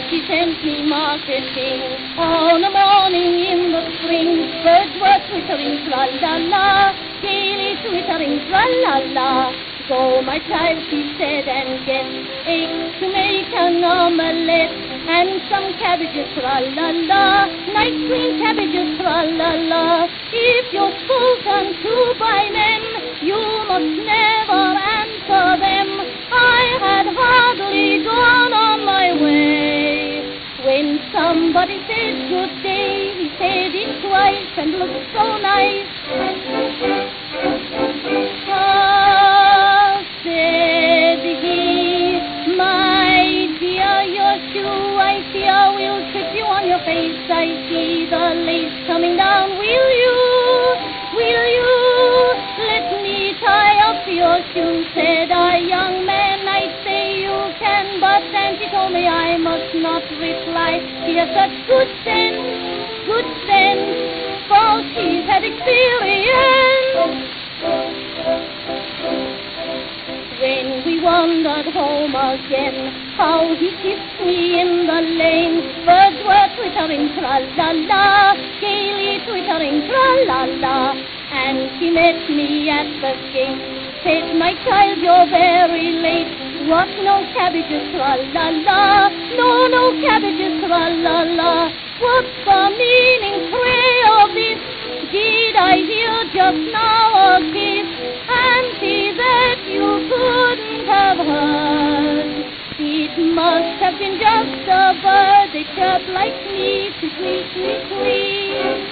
she sent me marketing on a morning in the spring. Birds were twittering, tra-la-la, gaily twittering, tra-la-la. Go, my child, she said, and get eggs to make an omelette, and some cabbages, tra-la-la, nice green cabbages, tra-la-la. If you're spoken to by men, you must never answer them. I had hardly gone on my way when somebody said good day. He said it twice and looked so nice. Said he, my dear, your shoe I fear will trip you on your face. I see the lace coming down. Will you let me tie up your shoe? Said I, young man, I say you can, but then she told me I must not reply. She has such good sense, for she's had experience. When we wandered home again, how he kissed me in the lane. Birds were twittering, tra-la-la, gaily twittering, tra-la-la. And she met me at the gate, said, my child, you're very late. What, no cabbages, tra-la-la, no cabbages, tra-la-la. What's the meaning, pray, of this? Did I hear just now a kiss? Auntie, that you couldn't have heard. It must have been just a bird. They chirp like me, tweet, tweet, tweet.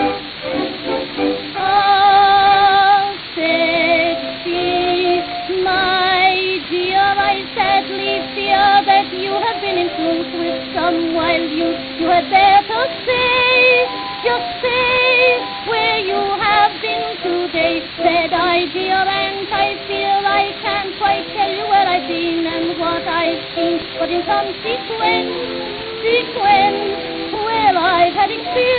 Ah, said she, my dear, I sadly fear that you have been influenced with some wild youth. You had better say, just say where you have been today. Said I, dear aunt, I fear I can't quite tell you where I've been and what I've seen, but in some sequence where I've had experience.